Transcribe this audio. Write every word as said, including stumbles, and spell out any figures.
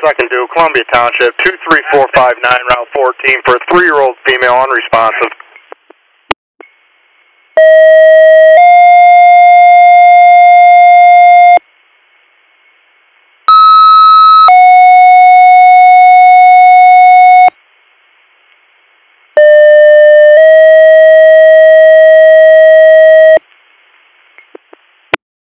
Second due, Columbia Township, two three four five nine, Route fourteen for a three-year-old female unresponsive.